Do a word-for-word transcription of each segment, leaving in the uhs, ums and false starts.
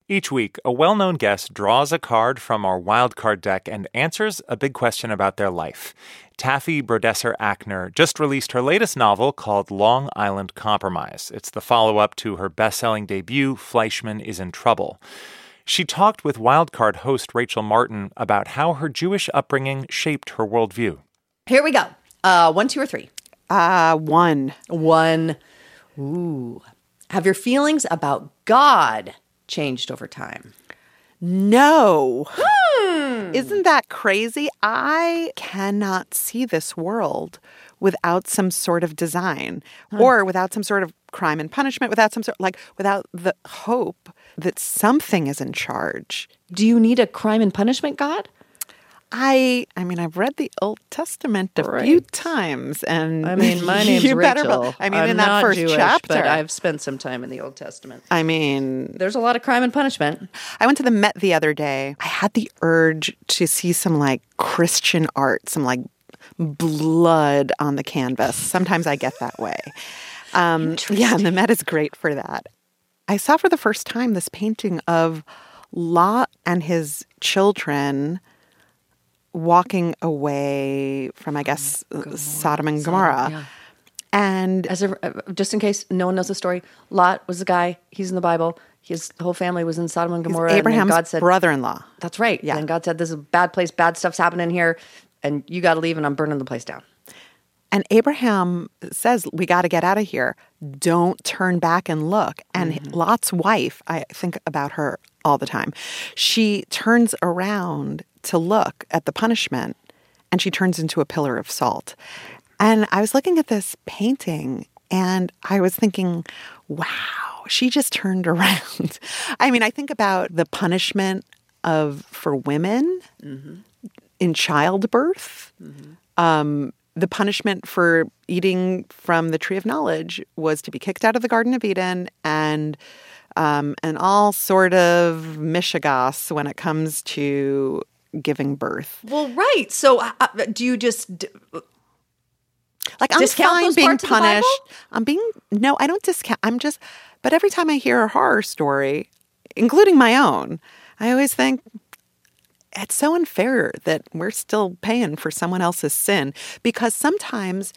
Each week, a well-known guest draws a card from our wildcard deck and answers a big question about their life. Taffy Brodesser-Akner just released her latest novel called Long Island Compromise. It's the follow-up to her best-selling debut, Fleischman is in Trouble. She talked with Wildcard host Rachel Martin about how her Jewish upbringing shaped her worldview. Here we go. Uh, one, two, or three? Uh, one. One. Ooh. Have your feelings about God changed over time? No. Hmm. Isn't that crazy? I cannot see this world without some sort of design huh. or without some sort of crime and punishment, without some sort, like, without the hope that something is in charge. Do you need a crime and punishment God? I I mean, I've read the Old Testament a right. few times, and I mean, my name's you Rachel. Better, I mean, I'm in that not first Jewish, chapter, but I've spent some time in the Old Testament. I mean, there's a lot of crime and punishment. I went to the Met the other day. I had the urge to see some like Christian art, some like blood on the canvas. Sometimes I get that way. Um, yeah, and the Met is great for that. I saw for the first time this painting of Lot and his children walking away from, I guess, Gomorrah. Sodom and Gomorrah. Sodom, yeah. And as a, just in case no one knows the story, Lot was the guy, he's in the Bible. His whole family was in Sodom and Gomorrah. Abraham's and God said, brother-in-law. That's right. Yeah. And God said, this is a bad place, bad stuff's happening here, and you got to leave, and I'm burning the place down. And Abraham says, we got to get out of here. Don't turn back and look. And mm-hmm. Lot's wife, I think about her all the time. She turns around to look at the punishment, and she turns into a pillar of salt. And I was looking at this painting, and I was thinking, wow, she just turned around. I mean, I think about the punishment of for women mm-hmm. in childbirth. Mm-hmm. Um, the punishment for eating from the tree of knowledge was to be kicked out of the Garden of Eden, and um, and all sort of mishigas when it comes to giving birth. Well, right. So uh, do you just d- like I'm discount fine those being parts punished? Of the Bible? I'm being no, I don't discount. I'm just. But every time I hear a horror story, including my own, I always think it's so unfair that we're still paying for someone else's sin, because sometimes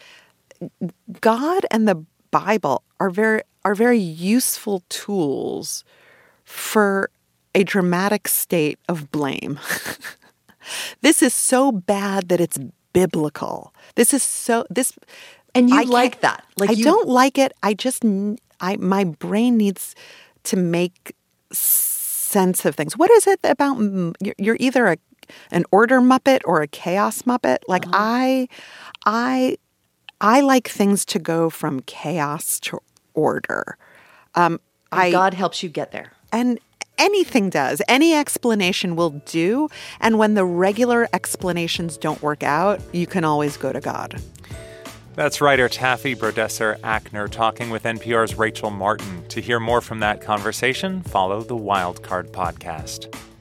God and the Bible are very are very useful tools for a dramatic state of blame. This is so bad that it's biblical. This is so this, and you I like that? Like I you, don't like it. I just I my brain needs to make sense of things. What is it about? You're either a an order muppet or a chaos muppet. Like uh-huh. I, I, I like things to go from chaos to order. Um, and I, God helps you get there, and anything does. Any explanation will do. And when the regular explanations don't work out, you can always go to God. That's writer Taffy Brodesser-Akner talking with N P R's Rachel Martin. To hear more from that conversation, follow the Wildcard podcast.